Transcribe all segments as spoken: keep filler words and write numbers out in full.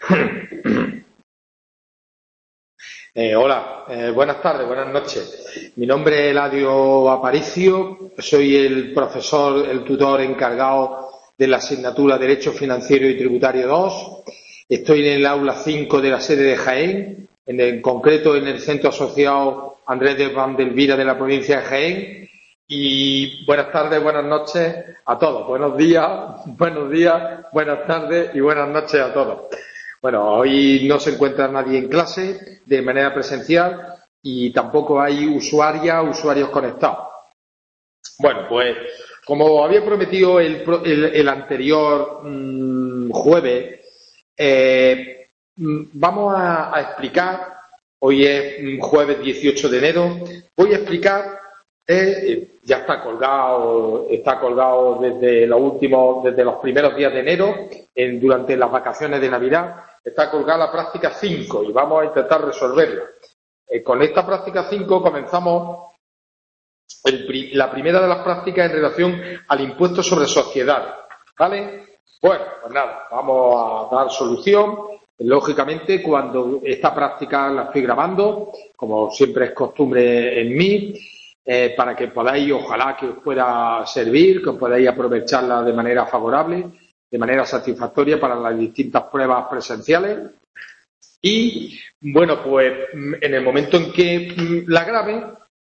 Eh, hola, eh, buenas tardes, buenas noches. Mi nombre es Eladio Aparicio, soy el profesor, el tutor encargado de la asignatura Derecho Financiero y Tributario dos. Estoy en el aula cinco de la sede de Jaén, en, el, en concreto en el Centro Asociado Andrés de Vandelvira de la provincia de Jaén. Y buenas tardes, buenas noches a todos. Buenos días, buenos días, buenas tardes y buenas noches a todos. Bueno, hoy no se encuentra nadie en clase de manera presencial y tampoco hay usuarias, usuarios conectados. Bueno, pues como había prometido el, el, el anterior mmm, jueves, eh, vamos a, a explicar, hoy es jueves dieciocho de enero, voy a explicar, eh, ya está colgado, está colgado desde los últimos, desde los primeros días de enero, en, durante las vacaciones de Navidad. Está colgada la práctica cinco y vamos a intentar resolverla. Eh, con esta práctica cinco comenzamos el, la primera de las prácticas en relación al impuesto sobre sociedades. ¿Vale? Bueno, pues nada, vamos a dar solución. Lógicamente, cuando esta práctica la estoy grabando, como siempre es costumbre en mí, eh, para que podáis, ojalá que os pueda servir, que os podáis aprovecharla de manera favorable, de manera satisfactoria para las distintas pruebas presenciales. Y, bueno, pues en el momento en que la grabe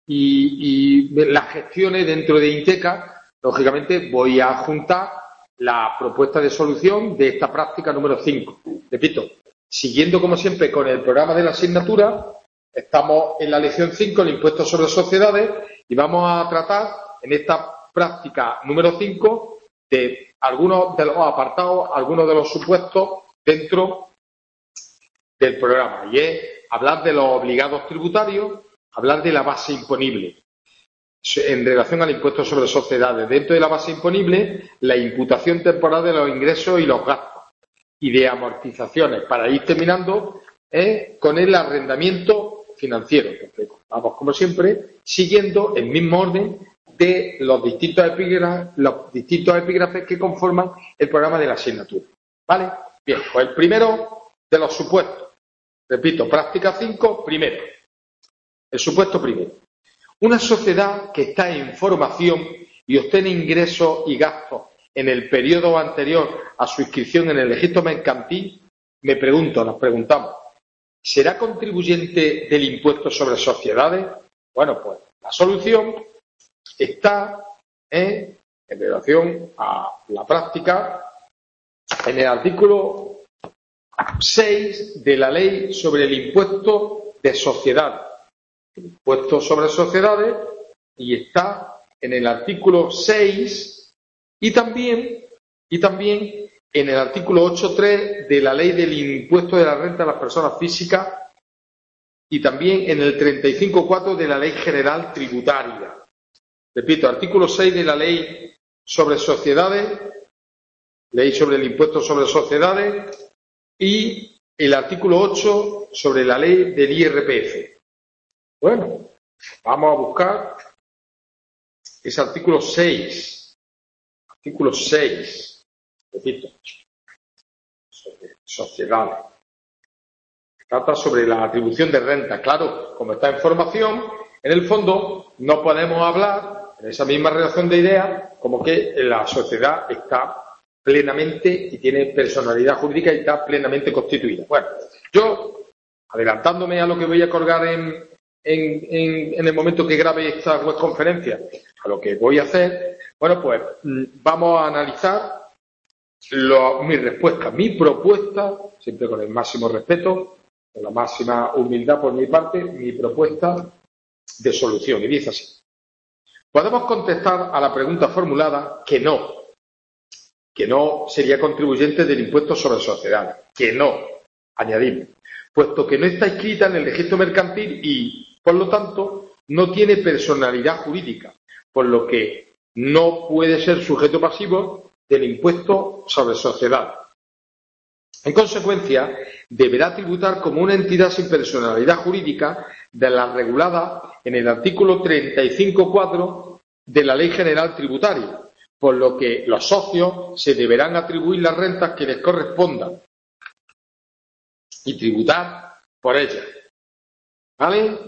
y, y la gestione dentro de Inteca, lógicamente voy a juntar la propuesta de solución de esta práctica número cinco. Repito, siguiendo como siempre con el programa de la asignatura, estamos en la lección cinco, el impuesto sobre sociedades, y vamos a tratar en esta práctica número cinco de algunos de los apartados, algunos de los supuestos dentro del programa, y es hablar de los obligados tributarios, hablar de la base imponible en relación al impuesto sobre sociedades. Dentro de la base imponible, la imputación temporal de los ingresos y los gastos y de amortizaciones, para ir terminando eh, con el arrendamiento financiero. Entonces, vamos, como siempre, siguiendo el mismo orden de los distintos epígrafes, los distintos epígrafes que conforman el programa de la asignatura. ¿Vale? Bien, pues el primero de los supuestos. Repito, práctica cinco, primero. El supuesto primero. Una sociedad que está en formación y obtiene ingresos y gastos en el periodo anterior a su inscripción en el registro mercantil, me pregunto, nos preguntamos, ¿será contribuyente del impuesto sobre sociedades? Bueno, pues la solución está en, en relación a la práctica en el artículo seis de la Ley sobre el impuesto de sociedades. El impuesto sobre sociedades, y está en el artículo seis y también, y también en el artículo ocho punto tres de la Ley del impuesto de la renta de las personas físicas y también en el treinta y cinco punto cuatro de la Ley General Tributaria. Repito, artículo seis de la Ley sobre sociedades, Ley sobre el impuesto sobre sociedades, y el artículo ocho sobre la Ley del I R P F. Bueno, vamos a buscar ese artículo seis. Artículo seis. Repito, sobre sociedades. Trata sobre la atribución de renta. Claro, como está en formación, en el fondo no podemos hablar en esa misma relación de ideas como que la sociedad está plenamente y tiene personalidad jurídica y está plenamente constituida. Bueno, yo, adelantándome a lo que voy a colgar en, en, en, en el momento que grabe esta webconferencia, a lo que voy a hacer, bueno, pues vamos a analizar lo, mi respuesta, mi propuesta, siempre con el máximo respeto, con la máxima humildad por mi parte, mi propuesta de solución. Y dice así. Podemos contestar a la pregunta formulada que no, que no sería contribuyente del impuesto sobre sociedades, que no, añadimos, puesto que no está inscrita en el registro mercantil y, por lo tanto, no tiene personalidad jurídica, por lo que no puede ser sujeto pasivo del impuesto sobre sociedades. En consecuencia, deberá tributar como una entidad sin personalidad jurídica de la regulada en el artículo treinta y cinco punto cuatro de la Ley General Tributaria, por lo que los socios se deberán atribuir las rentas que les correspondan y tributar por ellas. ¿Vale?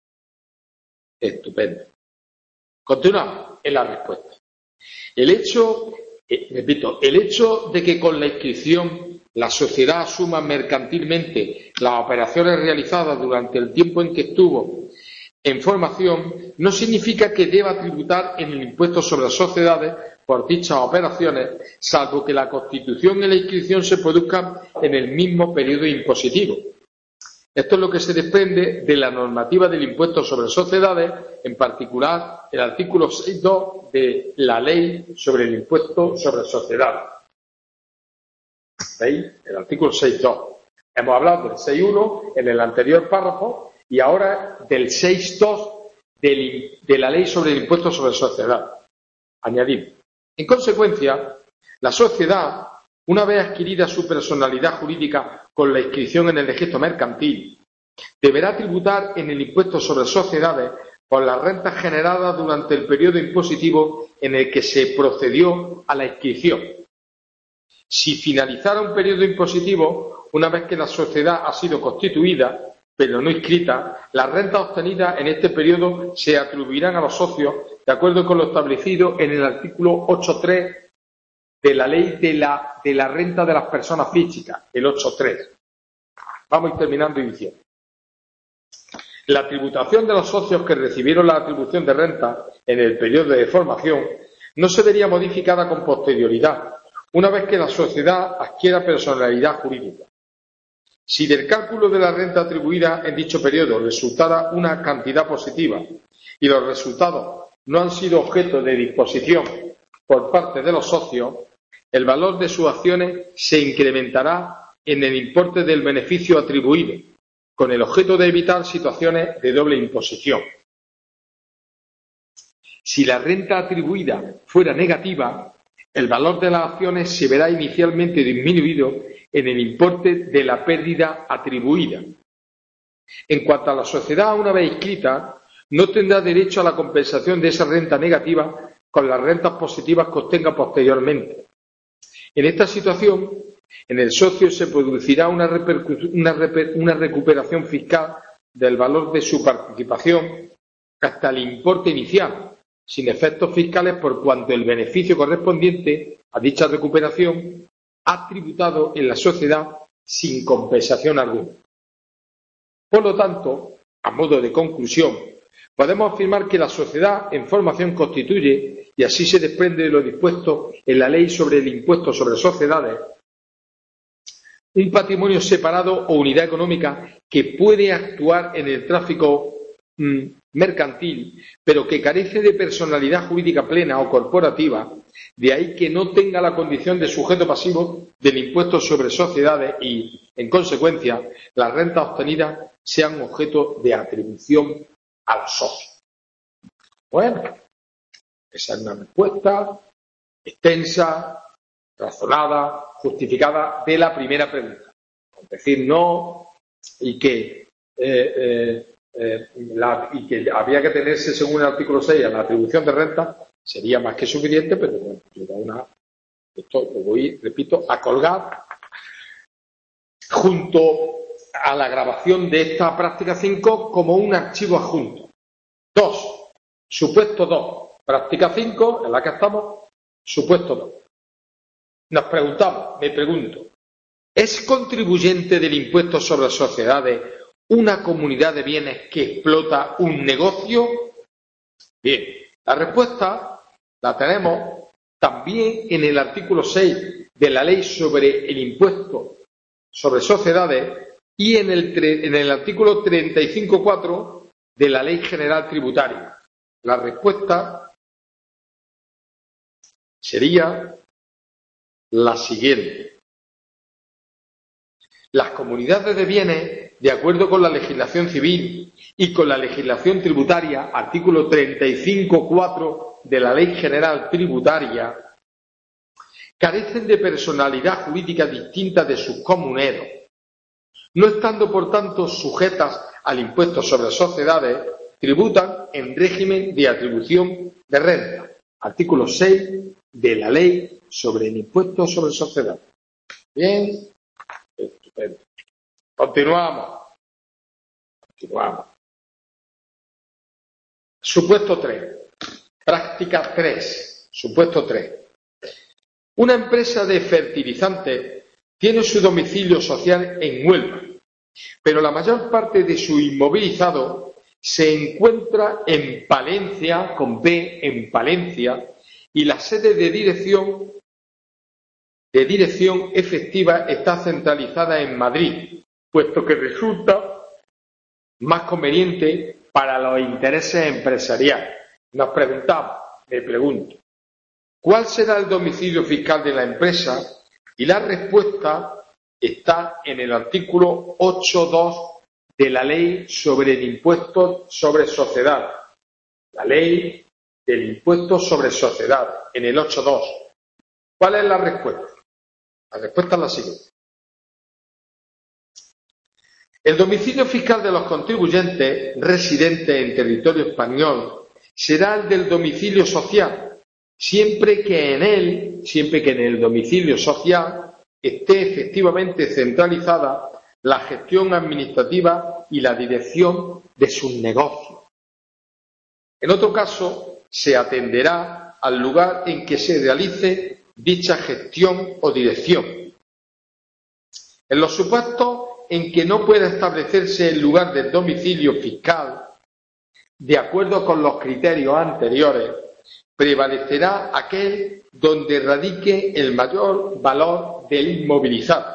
Estupendo. Continuamos en la respuesta. El hecho, eh, repito, el hecho de que con la inscripción la sociedad asuma mercantilmente las operaciones realizadas durante el tiempo en que estuvo en formación no significa que deba tributar en el impuesto sobre las sociedades por dichas operaciones, salvo que la constitución y la inscripción se produzcan en el mismo periodo impositivo. Esto es lo que se desprende de la normativa del impuesto sobre sociedades, en particular el artículo seis punto dos de la Ley sobre el impuesto sobre sociedades. ¿Veis? El artículo seis punto dos. Hemos hablado del seis punto uno en el anterior párrafo y ahora del seis punto dos del, de la Ley sobre el impuesto sobre sociedades. Añadimos. En consecuencia, la sociedad, una vez adquirida su personalidad jurídica con la inscripción en el registro mercantil, deberá tributar en el impuesto sobre sociedades por las rentas generadas durante el periodo impositivo en el que se procedió a la inscripción. Si finalizara un periodo impositivo, una vez que la sociedad ha sido constituida, pero no inscrita, las rentas obtenidas en este periodo se atribuirán a los socios de acuerdo con lo establecido en el artículo ocho punto tres de la Ley de la, de la Renta de las Personas Físicas, el ocho punto tres. Vamos a ir terminando y diciendo. La tributación de los socios que recibieron la atribución de renta en el periodo de formación no se vería modificada con posterioridad, una vez que la sociedad adquiera personalidad jurídica. Si del cálculo de la renta atribuida en dicho periodo resultara una cantidad positiva y los resultados no han sido objeto de disposición por parte de los socios, el valor de sus acciones se incrementará en el importe del beneficio atribuido, con el objeto de evitar situaciones de doble imposición. Si la renta atribuida fuera negativa, el valor de las acciones se verá inicialmente disminuido en el importe de la pérdida atribuida. En cuanto a la sociedad una vez inscrita, no tendrá derecho a la compensación de esa renta negativa con las rentas positivas que obtenga posteriormente. En esta situación, en el socio se producirá una, una, una recuperación fiscal del valor de su participación hasta el importe inicial, sin efectos fiscales por cuanto el beneficio correspondiente a dicha recuperación ha tributado en la sociedad sin compensación alguna. Por lo tanto, a modo de conclusión, podemos afirmar que la sociedad en formación constituye, y así se desprende de lo dispuesto en la Ley sobre el impuesto sobre sociedades, un patrimonio separado o unidad económica que puede actuar en el tráfico mmm, mercantil, pero que carece de personalidad jurídica plena o corporativa, de ahí que no tenga la condición de sujeto pasivo del impuesto sobre sociedades y, en consecuencia, las rentas obtenidas sean objeto de atribución a los socios. Bueno, esa es una respuesta extensa, razonada, justificada de la primera pregunta. Es decir, no y que, eh, eh, eh, la, y que había que tenerse, según el artículo seis, a la atribución de renta, sería más que suficiente, pero bueno, yo da una, esto lo voy, repito, a colgar junto a la grabación de esta práctica cinco como un archivo adjunto. Dos, supuesto dos, práctica cinco, en la que estamos, supuesto dos. Nos preguntamos, me pregunto, ¿es contribuyente del impuesto sobre sociedades una comunidad de bienes que explota un negocio? Bien, la respuesta la tenemos también en el artículo seis de la Ley sobre el impuesto sobre sociedades y en el, en el artículo treinta y cinco punto cuatro de la Ley General Tributaria. La respuesta sería la siguiente. Las comunidades de bienes, de acuerdo con la legislación civil y con la legislación tributaria, artículo treinta y cinco punto cuatro de la Ley General Tributaria, carecen de personalidad jurídica distinta de sus comuneros, no estando, por tanto, sujetas al impuesto sobre sociedades, tributan en régimen de atribución de renta, artículo seis de la Ley sobre el impuesto sobre sociedades. Bien, estupendo. Continuamos. Continuamos. Supuesto tres. Práctica tres. Supuesto tres. Una empresa de fertilizantes tiene su domicilio social en Huelva, pero la mayor parte de su inmovilizado se encuentra en Palencia, con P, en Palencia, y la sede de dirección, de dirección efectiva está centralizada en Madrid, puesto que resulta más conveniente para los intereses empresariales. Nos preguntamos, me pregunto, ¿cuál será el domicilio fiscal de la empresa? Y la respuesta está en el artículo ocho punto dos de la Ley sobre el Impuesto sobre Sociedades. La Ley del Impuesto sobre Sociedades, en el ocho punto dos. ¿Cuál es la respuesta? La respuesta es la siguiente. El domicilio fiscal de los contribuyentes residentes en territorio español será el del domicilio social, siempre que en él, siempre que en el domicilio social esté efectivamente centralizada la gestión administrativa y la dirección de sus negocios. En otro caso, se atenderá al lugar en que se realice dicha gestión o dirección. En los supuestos en que no pueda establecerse el lugar del domicilio fiscal, de acuerdo con los criterios anteriores, prevalecerá aquel donde radique el mayor valor del inmovilizado.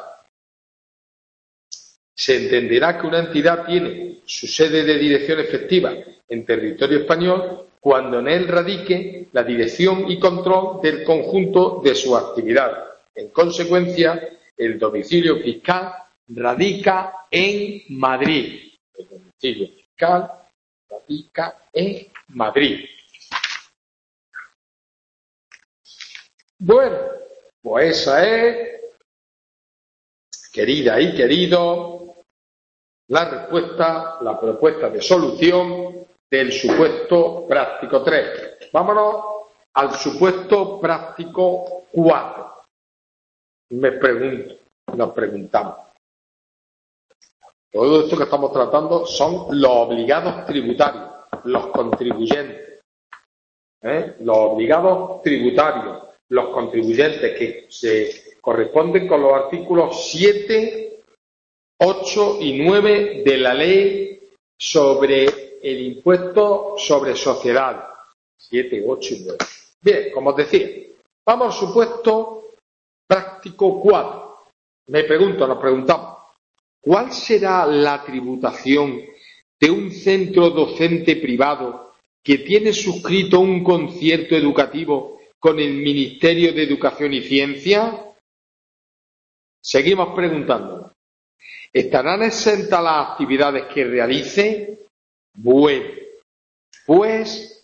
Se entenderá que una entidad tiene su sede de dirección efectiva en territorio español cuando en él radique la dirección y control del conjunto de su actividad. En consecuencia, el domicilio fiscal radica en Madrid. El domicilio fiscal radica en Madrid. Bueno, pues esa es, querida y querido, la respuesta, la propuesta de solución del supuesto práctico tres. Vámonos al supuesto práctico cuatro. Me pregunto, nos preguntamos. Todo esto que estamos tratando son los obligados tributarios, los contribuyentes. ¿Eh? Los obligados tributarios, los contribuyentes que se corresponden con los artículos siete, ocho y nueve de la Ley sobre el impuesto sobre sociedades. siete, ocho y nueve. Bien, como os decía, vamos al supuesto práctico cuatro. Me pregunto, nos preguntamos, ¿cuál será la tributación de un centro docente privado que tiene suscrito un concierto educativo con el Ministerio de Educación y Ciencia? Seguimos preguntándonos. ¿Estarán exentas las actividades que realice? Bueno, pues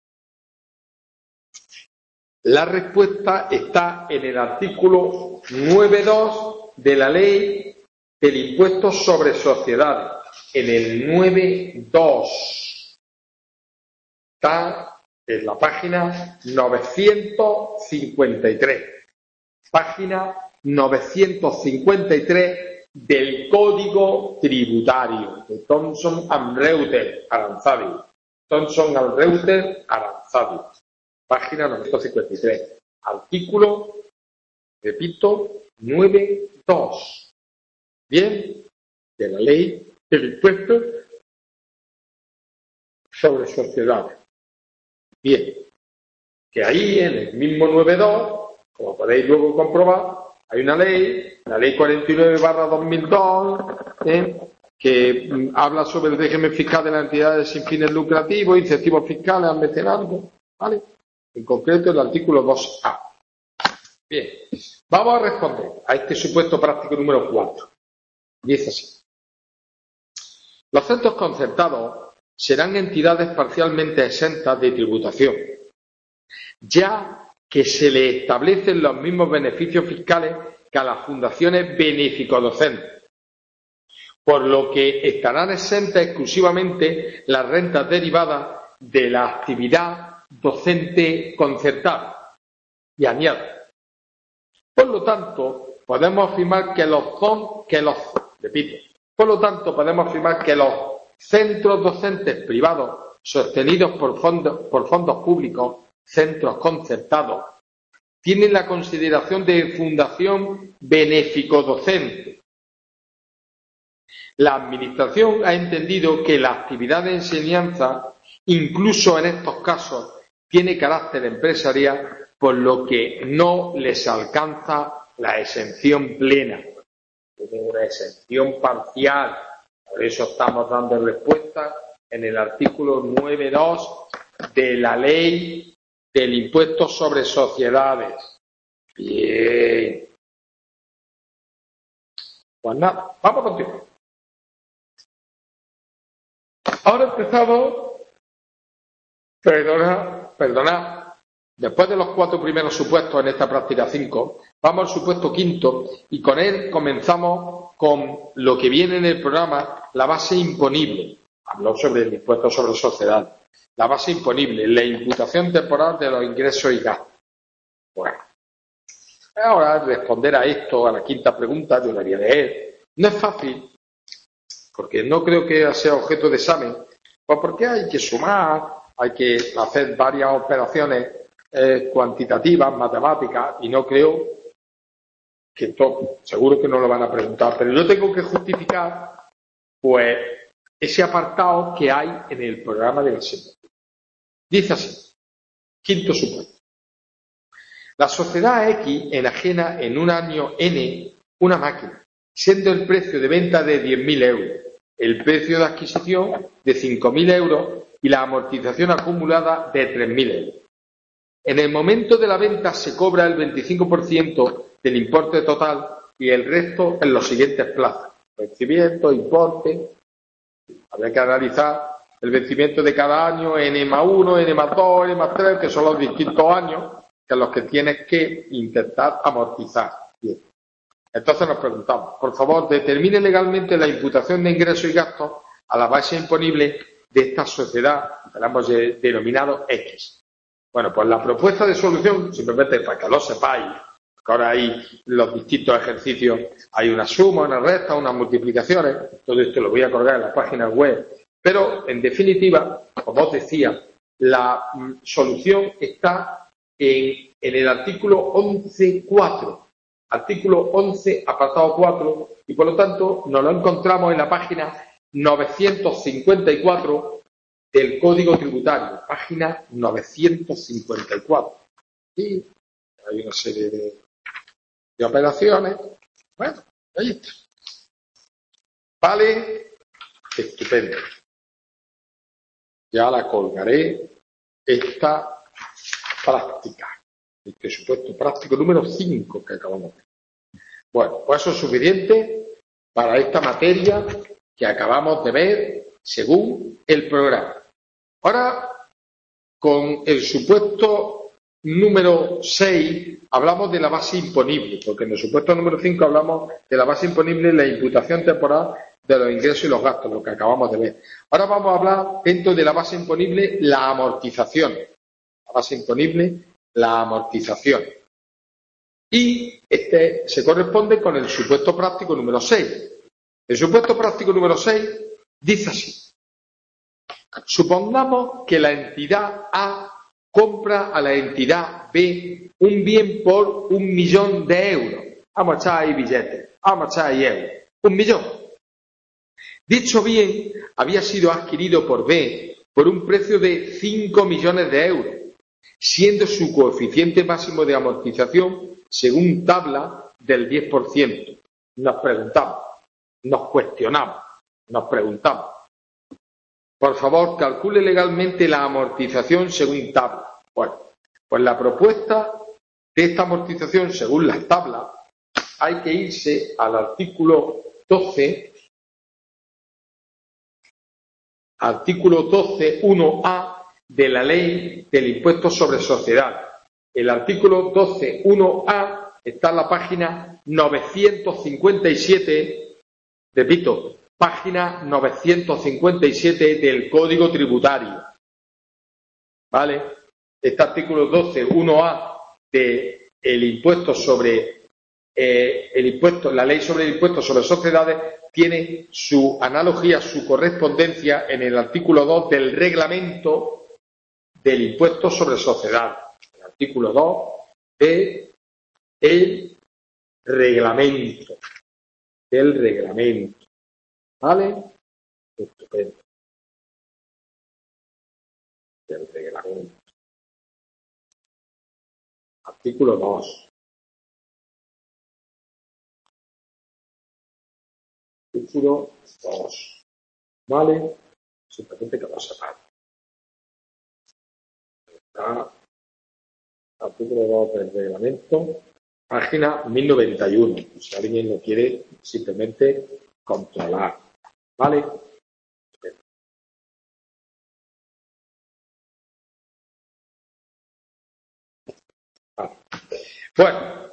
la respuesta está en el artículo nueve punto dos de la Ley del Impuesto sobre Sociedades, en el nueve punto dos. Está en la página novecientos cincuenta y tres. Página novecientos cincuenta y tres del Código Tributario de Thomson and Reuters, Aranzadi. Thomson and Reuters, Aranzadi. Página novecientos cincuenta y tres. Artículo, repito, nueve punto dos. Bien, de la Ley del Impuesto sobre Sociedades. Bien, que ahí en el mismo nueve punto dos, como podéis luego comprobar, hay una ley, la Ley cuarenta y nueve barra dos mil dos, ¿eh? que mm, habla sobre el régimen fiscal de las entidades sin fines lucrativos, incentivos fiscales al mecenazgo, ¿vale? En concreto el artículo dos A. Bien, vamos a responder a este supuesto práctico número cuatro. Dice así. Los centros concertados serán entidades parcialmente exentas de tributación, ya que se le establecen los mismos beneficios fiscales que a las fundaciones benéfico-docentes, por lo que estarán exentas exclusivamente las rentas derivadas de la actividad docente concertada. Y añade, por lo tanto, podemos afirmar que los, que los, repito, Por lo tanto, podemos afirmar que los centros docentes privados sostenidos por fondos, por fondos públicos, centros concertados, tienen la consideración de fundación benéfico-docente. La Administración ha entendido que la actividad de enseñanza, incluso en estos casos, tiene carácter empresarial, por lo que no les alcanza la exención plena. Tiene una exención parcial. Por eso estamos dando respuesta en el artículo nueve punto dos de la Ley del Impuesto sobre Sociedades. Bien. Pues nada, vamos a continuar. Ahora empezamos, perdona, perdona, después de los cuatro primeros supuestos en esta práctica cinco, vamos al supuesto quinto y con él comenzamos con lo que viene en el programa, la base imponible. Habló sobre el impuesto sobre sociedades. La base imponible, la imputación temporal de los ingresos y gastos. Bueno, ahora responder a esto, a la quinta pregunta, yo la voy a leer. No es fácil, porque no creo que sea objeto de examen, pues porque hay que sumar, hay que hacer varias operaciones eh, cuantitativas, matemáticas, y no creo que esto, seguro que no lo van a preguntar, pero yo tengo que justificar, pues, ese apartado que hay en el programa de la asignatura. Dice así, quinto supuesto. La sociedad X enajena en un año N una máquina, siendo el precio de venta de diez mil euros, el precio de adquisición de cinco mil euros y la amortización acumulada de tres mil euros. En el momento de la venta se cobra el veinticinco por ciento del importe total y el resto en los siguientes plazos. Vencimiento, importe. Habría que analizar el vencimiento de cada año, N más uno, N más dos, N más tres, que son los distintos años que los que tienes que intentar amortizar. Bien. Entonces nos preguntamos, por favor, determine legalmente la imputación de ingresos y gastos a la base imponible de esta sociedad que la hemos denominado X. Bueno, pues la propuesta de solución, simplemente para que lo sepáis, que ahora hay los distintos ejercicios, hay una suma, una resta, unas multiplicaciones, todo esto lo voy a colgar en la página web, pero en definitiva, como os decía, la mm, solución está en, en el artículo once punto cuatro, artículo once, apartado cuatro, y por lo tanto nos lo encontramos en la página novecientos cincuenta y cuatro del Código Tributario, página novecientos cincuenta y cuatro. Y hay una serie de, de operaciones. Bueno, ahí está. Vale, estupendo. Ya la colgaré esta práctica, el presupuesto práctico número cinco que acabamos de ver. Bueno, pues eso es suficiente para esta materia que acabamos de ver según el programa. Ahora, con el supuesto número seis, hablamos de la base imponible, porque en el supuesto número cinco hablamos de la base imponible, la imputación temporal de los ingresos y los gastos, lo que acabamos de ver. Ahora vamos a hablar, dentro de la base imponible, la amortización. La base imponible, la amortización. Y este se corresponde con el supuesto práctico número seis. El supuesto práctico número seis dice así. Supongamos que la entidad A compra a la entidad B un bien por un millón de euros. Vamos a echar ahí billetes, vamos a echar ahí euros. Un millón. Dicho bien había sido adquirido por B por un precio de cinco millones de euros, siendo su coeficiente máximo de amortización según tabla del diez por ciento. Nos preguntamos, nos cuestionamos, nos preguntamos. Por favor, calcule legalmente la amortización según tabla. Bueno, pues la propuesta de esta amortización según las tablas hay que irse al artículo doce, artículo doce punto uno a de la Ley del Impuesto sobre Sociedades. El artículo doce punto uno a está en la página novecientos cincuenta y siete, repito, página novecientos cincuenta y siete del Código Tributario. ¿Vale? Este artículo doce punto uno a del impuesto sobre eh, el impuesto, la ley sobre el impuesto sobre sociedades tiene su analogía, su correspondencia en el artículo dos del reglamento del impuesto sobre sociedades. El artículo dos de el reglamento. Del reglamento. ¿Vale? Estupendo. Del reglamento. Artículo dos. Artículo dos. ¿Vale? Simplemente que lo sepan. Está artículo dos del reglamento, página mil noventa y uno. Si alguien lo quiere simplemente controlar. ¿Vale? Vale. Bueno,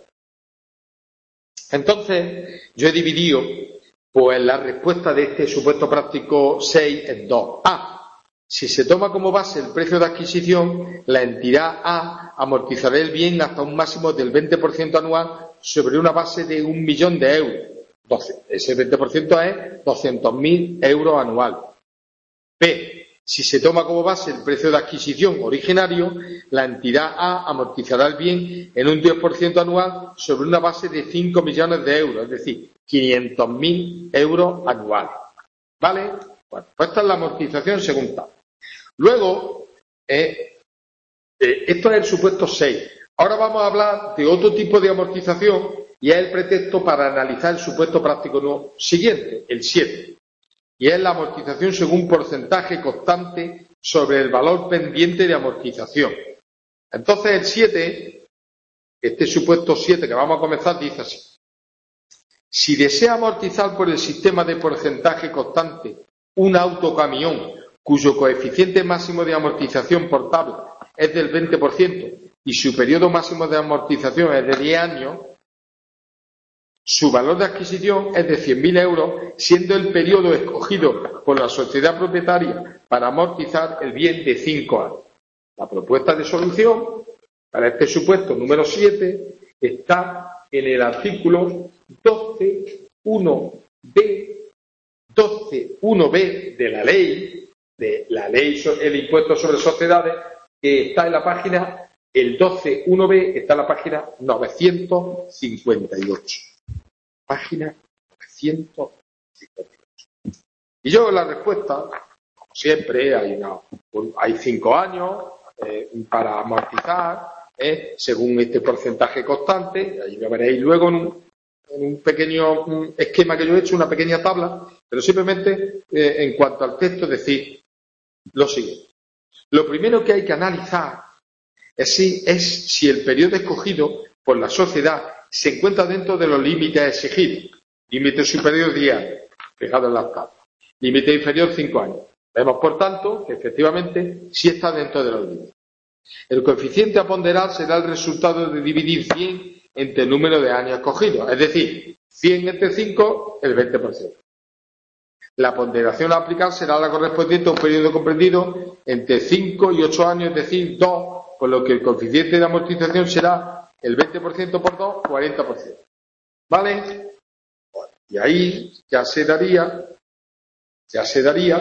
entonces yo he dividido pues la respuesta de este supuesto práctico seis en dos. A. Si se toma como base el precio de adquisición, la entidad A amortizará el bien hasta un máximo del veinte por ciento anual sobre una base de un millón de euros. doce. Ese veinte por ciento es doscientos mil euros anual. B. Si se toma como base el precio de adquisición originario, la entidad A amortizará el bien en un diez por ciento anual sobre una base de cinco millones de euros, es decir, quinientos mil euros anuales. ¿Vale? Bueno, pues esta es la amortización según tal. Luego, eh, eh, esto es el supuesto seis. Ahora vamos a hablar de otro tipo de amortización y es el pretexto para analizar el supuesto práctico no siguiente, el siete. Y es la amortización según porcentaje constante sobre el valor pendiente de amortización. Entonces el siete, este supuesto siete que vamos a comenzar, dice así. Si desea amortizar por el sistema de porcentaje constante un autocamión cuyo coeficiente máximo de amortización por tabla es del veinte por ciento y su periodo máximo de amortización es de diez años, su valor de adquisición es de cien mil euros, siendo el periodo escogido por la sociedad propietaria para amortizar el bien de cinco años. La propuesta de solución para este supuesto número siete está en el artículo doce punto uno b, doce punto uno b de la ley, de la ley sobre el impuesto sobre sociedades, que está en la página, el doce punto uno b está en la página novecientos cincuenta y ocho. Página novecientos cincuenta y ocho. Y yo la respuesta, como siempre, hay, una, hay cinco años eh, para amortizar, eh, según este porcentaje constante, ahí lo veréis luego en un, en un pequeño un esquema que yo he hecho, una pequeña tabla, pero simplemente eh, en cuanto al texto decir lo siguiente. Lo primero que hay que analizar es si, es si el periodo escogido por la sociedad se encuentra dentro de los límites exigidos. Límite superior diez años, fijado en las tablas. Límite inferior cinco años. Vemos, por tanto, que efectivamente sí está dentro de los límites. El coeficiente a ponderar será el resultado de dividir cien entre el número de años escogidos, es decir, cien entre cinco, el veinte por ciento. La ponderación a aplicar será la correspondiente a un periodo comprendido entre cinco y ocho años, es decir, dos, por lo que el coeficiente de amortización será el veinte por ciento por dos, cuarenta por ciento. ¿Vale? Y ahí ya se daría, ya se daría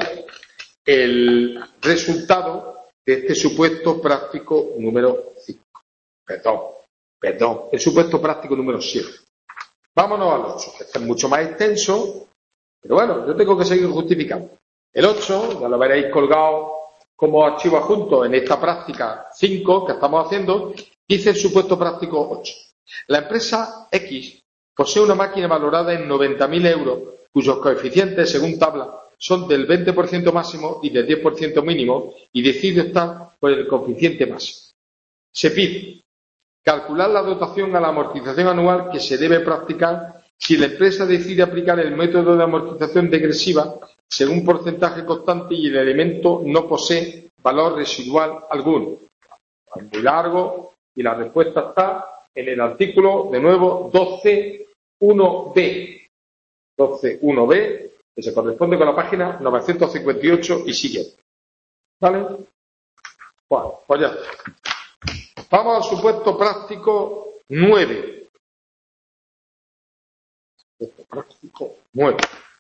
el resultado de este supuesto práctico número cinco. Perdón, perdón, el supuesto práctico número siete. Vámonos al ocho, que este es mucho más extenso, pero bueno, yo tengo que seguir justificando. El ocho, ya lo veréis colgado como archivo adjunto en esta práctica cinco que estamos haciendo, dice el supuesto práctico ocho. La empresa X posee una máquina valorada en noventa mil euros, cuyos coeficientes, según tabla, son del veinte por ciento máximo y del diez por ciento mínimo, y decide optar por el coeficiente máximo. Se pide calcular la dotación a la amortización anual que se debe practicar si la empresa decide aplicar el método de amortización degresiva según porcentaje constante y el elemento no posee valor residual alguno. Es muy largo y la respuesta está en el artículo, de nuevo, doce punto uno b. doce punto uno b, que se corresponde con la página novecientos cincuenta y ocho y siguiente. ¿Vale? Bueno, pues ya está. Vamos al supuesto práctico nueve. Supuesto práctico nueve.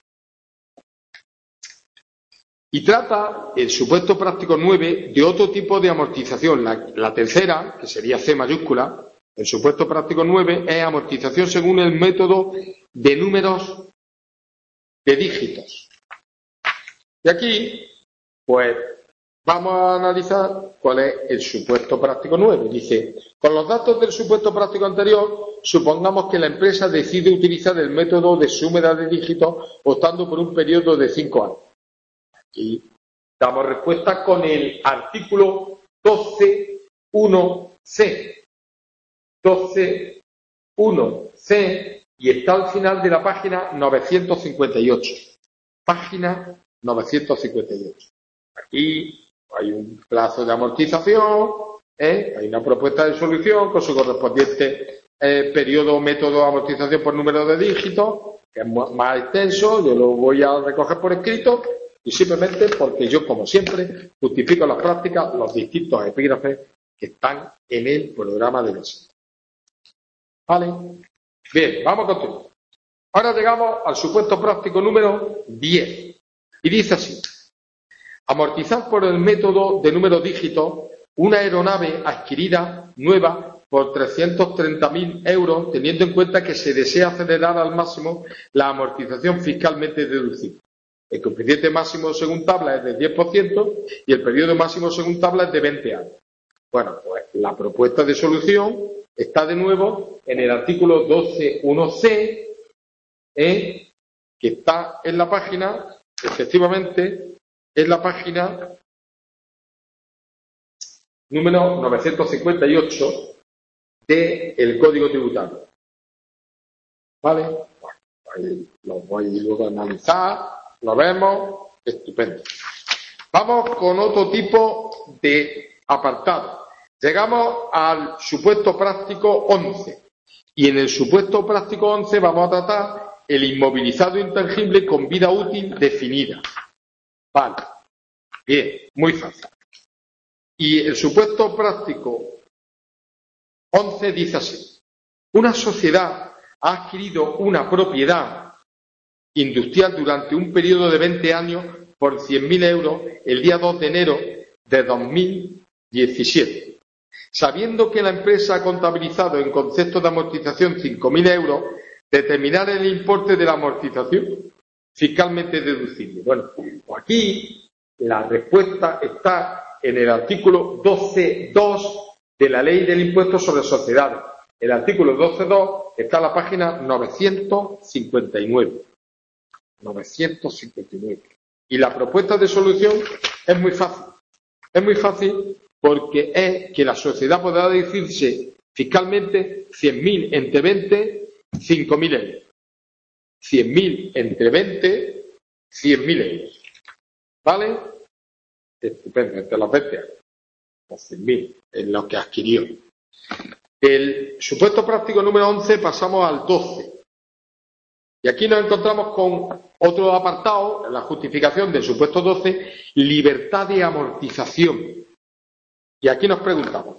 Y trata el supuesto práctico nueve de otro tipo de amortización. La, la tercera, que sería C mayúscula, el supuesto práctico nueve es amortización según el método de números de dígitos. Y aquí, pues, vamos a analizar cuál es el supuesto práctico nueve. Dice, con los datos del supuesto práctico anterior, supongamos que la empresa decide utilizar el método de suma de dígitos optando por un periodo de cinco años. Aquí damos respuesta con el artículo doce punto uno ce. doce punto uno ce y está al final de la página novecientos cincuenta y ocho. Página novecientos cincuenta y ocho. Aquí hay un plazo de amortización, ¿eh? Hay una propuesta de solución con su correspondiente eh, periodo o método de amortización por número de dígitos, que es más extenso. Yo lo voy a recoger por escrito y simplemente porque yo, como siempre, justifico en las prácticas los distintos epígrafes que están en el programa de la sesión. ¿Vale? Bien, vamos a continuar. Ahora llegamos al supuesto práctico número diez. Y dice así: amortizar por el método de número dígitos una aeronave adquirida nueva por trescientos treinta mil euros, teniendo en cuenta que se desea acelerar al máximo la amortización fiscalmente deducible. El coeficiente máximo según tabla es del diez por ciento y el periodo máximo según tabla es de veinte años. Bueno, pues la propuesta de solución está de nuevo en el artículo doce punto uno ce, ¿eh? Que está en la página, efectivamente, en la página número novecientos cincuenta y ocho del Código Tributario. ¿Vale? Bueno, ahí lo voy luego a analizar, lo vemos, estupendo. Vamos con otro tipo de apartado. Llegamos al supuesto práctico once. Y en el supuesto práctico once vamos a tratar el inmovilizado intangible con vida útil definida. Vale. Bien, muy fácil. Y el supuesto práctico once dice así: una sociedad ha adquirido una propiedad industrial durante un periodo de veinte años por cien mil euros el día dos de enero de dos mil diecisiete. Sabiendo que la empresa ha contabilizado en concepto de amortización cinco mil euros, determinar el importe de la amortización fiscalmente deducible. Bueno, pues aquí la respuesta está en el artículo doce punto dos de la Ley del Impuesto sobre Sociedades. El artículo doce punto dos está en la página novecientos cincuenta y nueve. novecientos cincuenta y nueve. Y la propuesta de solución es muy fácil. Es muy fácil porque es que la sociedad podrá deducirse fiscalmente cien mil entre veinte, cinco mil euros. cien mil entre veinte, cien mil euros. ¿Vale? Estupendo, entre los veinte años. Los cien mil en los que adquirió. El supuesto práctico número once pasamos al doce. Y aquí nos encontramos con otro apartado, la justificación del supuesto doce, libertad de amortización. Y aquí nos preguntamos: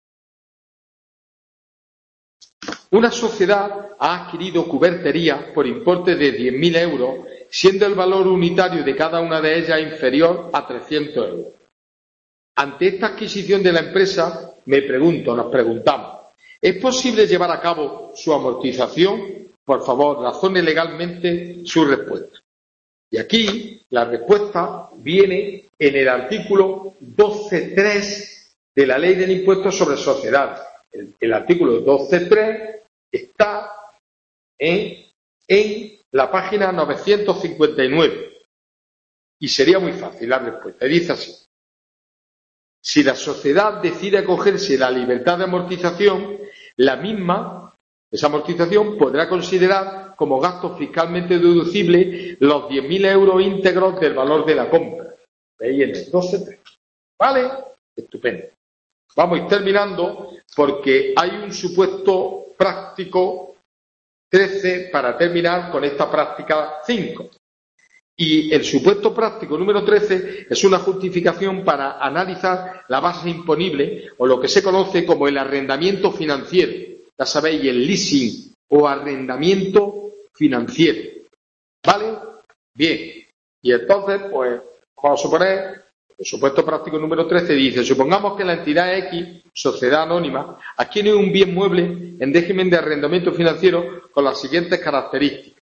una sociedad ha adquirido cubertería por importe de diez mil euros, siendo el valor unitario de cada una de ellas inferior a trescientos euros. Ante esta adquisición de la empresa, me pregunto, nos preguntamos, ¿es posible llevar a cabo su amortización? Por favor, razone legalmente su respuesta. Y aquí la respuesta viene en el artículo doce punto tres de la Ley del Impuesto sobre Sociedades. El, el artículo doce punto tres está en, en la página novecientos cincuenta y nueve. Y sería muy fácil la respuesta. Dice así: si la sociedad decide acogerse la libertad de amortización, la misma, esa amortización, podrá considerar como gasto fiscalmente deducible los diez mil euros íntegros del valor de la compra. ¿Veis? En el doce punto tres. ¿Vale? Estupendo. Vamos a ir terminando porque hay un supuesto práctico trece para terminar con esta práctica cinco. Y el supuesto práctico número trece es una justificación para analizar la base imponible o lo que se conoce como el arrendamiento financiero. Ya sabéis, el leasing o arrendamiento financiero. ¿Vale? Bien. Y entonces, pues, vamos a suponer, el supuesto práctico número trece dice, supongamos que la entidad X, sociedad anónima, adquiere un bien mueble en régimen de arrendamiento financiero con las siguientes características.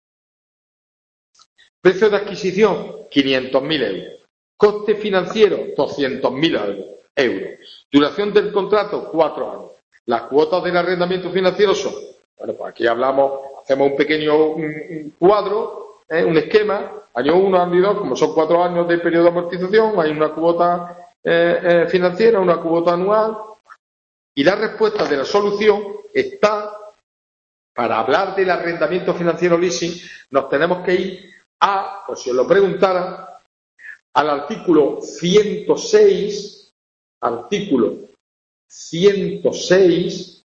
Precio de adquisición, quinientos mil euros. Coste financiero, doscientos mil euros. Duración del contrato, cuatro años. Las cuotas del arrendamiento financiero son, bueno, pues aquí hablamos, hacemos un pequeño un, un cuadro, ¿eh? un esquema, año uno, año dos, como son cuatro años de periodo de amortización, hay una cuota eh, eh, financiera, una cuota anual, y la respuesta de la solución está, para hablar del arrendamiento financiero leasing, nos tenemos que ir a, pues si os lo preguntara, al artículo ciento seis, artículo ciento seis,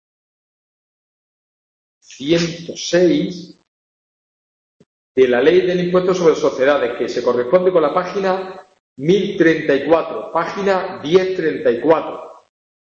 ciento seis de la Ley del Impuesto sobre Sociedades, que se corresponde con la página mil treinta y cuatro, página mil treinta y cuatro.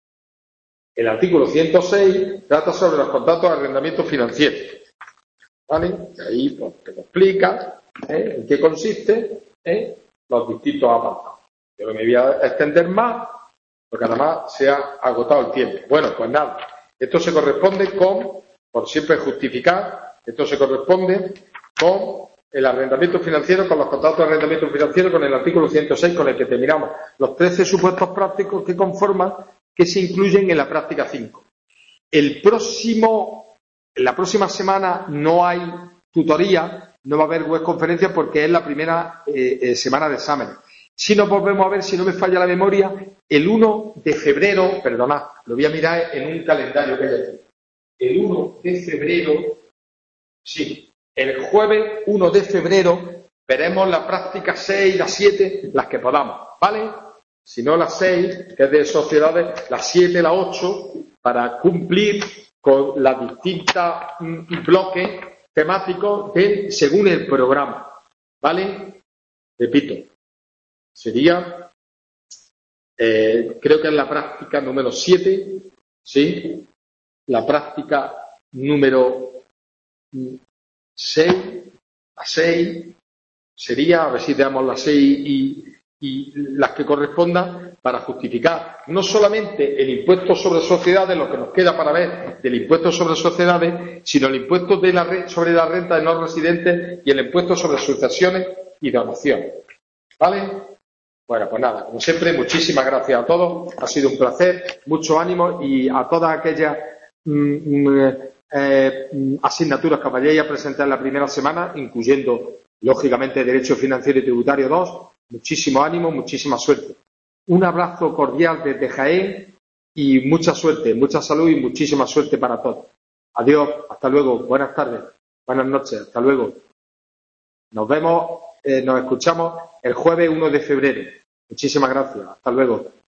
El artículo ciento seis trata sobre los contratos de arrendamiento financiero. ¿Vale? Ahí pues, te lo explica ¿eh? en qué consiste ¿eh? los distintos apartados. Yo no me voy a extender más, porque además se ha agotado el tiempo. Bueno, pues nada, esto se corresponde con, por siempre justificar, esto se corresponde con el arrendamiento financiero, con los contratos de arrendamiento financiero, con el artículo ciento seis, con el que terminamos los trece supuestos prácticos que conforman, que se incluyen en la práctica cinco. El próximo, la próxima semana no hay tutoría, no va a haber web conferencia porque es la primera eh, eh, semana de exámenes. Si nos volvemos a ver, si no me falla la memoria, el uno de febrero, perdonad, lo voy a mirar en un calendario que hay aquí. El uno de febrero, sí, el jueves uno de febrero veremos la práctica seis y la siete, las que podamos, ¿vale? Si no las seis, que es de sociedades, las siete y las ocho, para cumplir con las distintas mm, bloques temáticos de, según el programa, ¿vale? Repito. Sería, eh, creo que es la práctica número siete, ¿sí? La práctica número seis, la seis, sería, a ver si damos las seis y, y las que correspondan para justificar no solamente el impuesto sobre sociedades, lo que nos queda para ver del impuesto sobre sociedades, sino el impuesto de la re, sobre la renta de no residentes y el impuesto sobre sucesiones y donaciones. ¿Vale? Bueno, pues nada, como siempre, muchísimas gracias a todos, ha sido un placer, mucho ánimo y a todas aquellas mm, eh, asignaturas que vayáis a presentar en la primera semana, incluyendo, lógicamente, Derecho Financiero y Tributario dos, muchísimo ánimo, muchísima suerte. Un abrazo cordial desde Jaén y mucha suerte, mucha salud y muchísima suerte para todos. Adiós, hasta luego, buenas tardes, buenas noches, hasta luego. Nos vemos, eh, nos escuchamos el jueves uno de febrero. Muchísimas gracias. Hasta luego.